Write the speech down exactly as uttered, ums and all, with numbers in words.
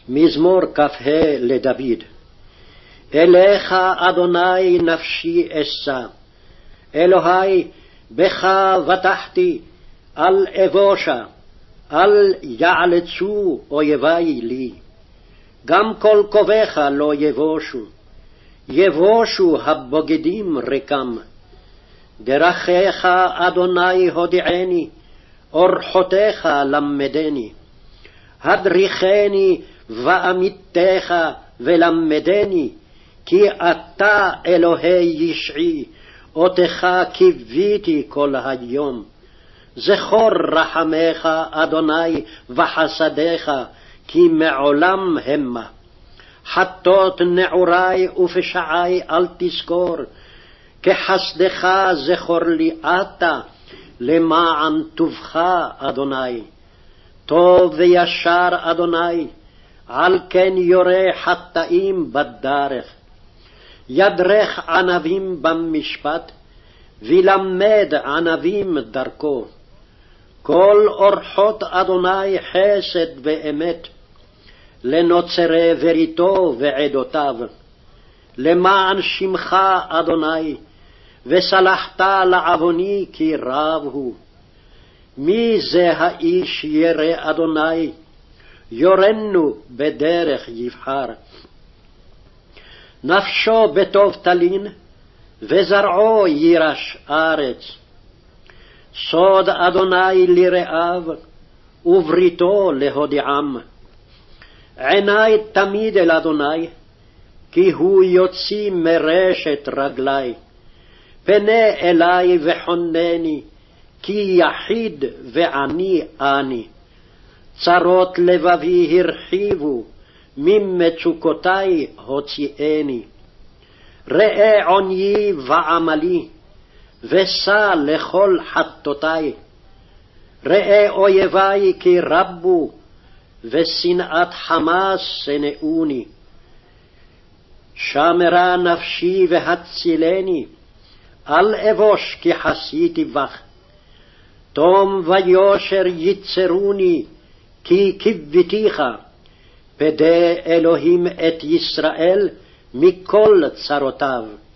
מזמור כ"ה לדוד. אליך אדוני נפשי אשא, אלוהי בך בטחתי, אל אבושה, אל יעלצו אויבי לי. גם כל קוביך לא יבושו, יבושו הבוגדים רקם. דרכיך אדוני הודיעני, אורחותיך למדני. הדריכני ואמיתך ולמדני, כי אתה אלוהי ישעי, אותך קיוויתי כל היום. זכור רחמך אדוני וחסדיך, כי מעולם המה. חטות נעורי ופשעי אל תזכור, כחסדך זכור לי עתה, למען טובך אדוני. טוב וישר אדוני, על כן יורה חטאים בדרך. ידרך ענבים במשפט, ולמד ענבים דרכו. כל אורחות אדוני חסד ואמת, לנוצרי בריתו ועדותיו. למען שמך אדוני, וסלחת לעווני כי רב הוא. מי זה האיש ירא אדוני? יורנו בדרך יבחר. נפשו בטוב תלין, וזרעו יירש ארץ. סוד אדוני לרעיו, ובריתו להודיעם. עיני תמיד אל אדוני, כי הוא יוציא מרשת רגלי. פנה אלי וחונני, כי יחיד ועני אני. צרות לבבי הרחיבו, ממצוקותי הוציאני. ראה עוניי ועמלי, ושא לכל חטאותי. ראה אויבי כי רבו, ושנאת חמאס שנאוני. שמרה נפשי והצילני, אל אבוש כי חסיתי בך. תום ויושר יצרוני, כי קיוויתיך. פדה אלוהים את ישראל מכל צרותיו.